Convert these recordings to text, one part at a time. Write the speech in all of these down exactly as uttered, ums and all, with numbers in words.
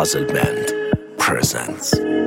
Puzzle Band presents.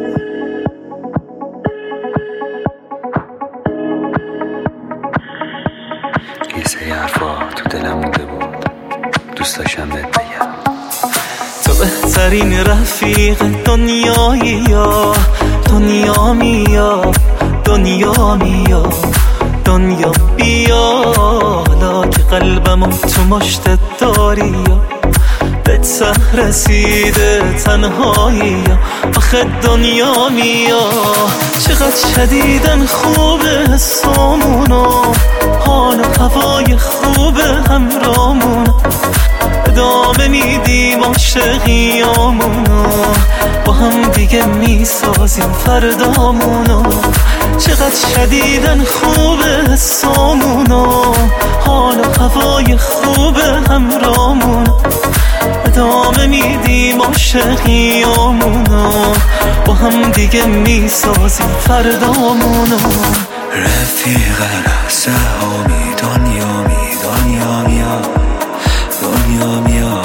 یه سری حرفا تو دلم مونده بود، دوست داشتم بهت بگم. تو بهترین رفیق دنیایی، یا دنیا میا دنیا میا دنیا بیا، حالا که قلبمو تو مشتت داری، یا به ته رسیده تنهایی، یا آخه دنیا میا. چقدر شدیدن خوبه حسامونو، حال و هوای خوبه همرامونو، ادامه میدیم عاشقیامونو، با هم دیگه میسازیم فردامونو. چقدر شدیدن خوبه حسامونو، حال و هوای خوبه همرامونو، ادامه میدیم عاشقیامونو، با هم دیگه میسازیم فردامونو. رفیق سهامی دنیا می دنیا میا دنیا میا،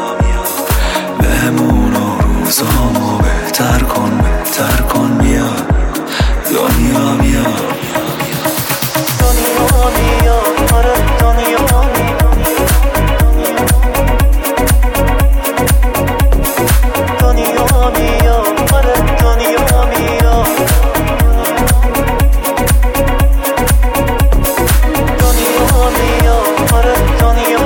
بهمونو روزامو بهتر کن بهتر کن بیا دنیا میا دنیا میا آره دنیا دنیا میا آره دنیا میا دنیا میا آره دنیا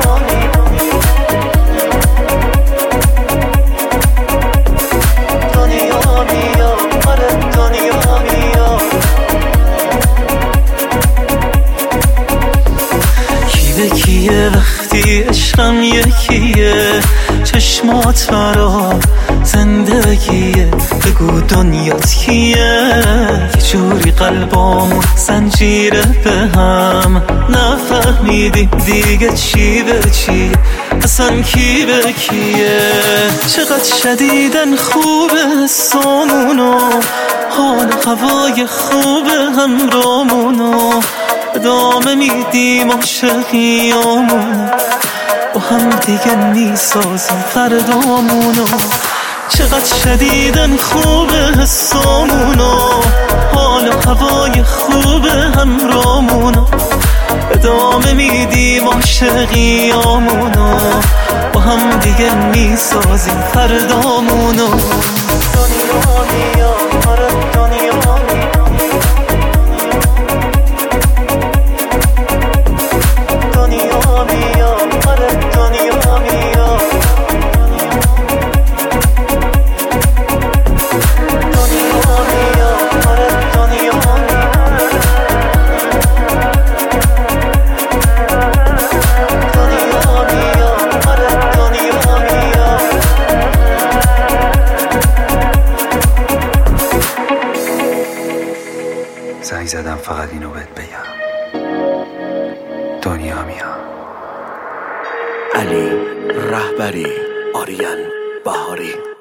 دنیا میا آره دنیا میا. کی به کیه وقتی عشقم یکیه، چشمات برا زندگیه، بگو دنیات کیه. یه جوری قلبامون زنجیره به هم، نفهمیدیم دیگه چی به چیه، اصلا کی به کیه. چقدر شدیدن خوبه حسامونو، حال و هوای خوبه همرامونو، ادامه میدیم عاشقیامونو، با هم دیگه میسازیم فردامونو. چقدر شدیدن خوبه حسامونو، حال و هوای خوبه همرامونو، ادامه میدیم عاشقیامونو، با هم دیگه میسازیم فردامونو. دنیا میا آره دنیا دنیا میا آره دنیا میا دنیا میا آره دنیا دنیا میا آره دنیا میا. زنگ زدم فقط اینو بهت بگم، دنیا میا. علی رهبری، آریان بهاری.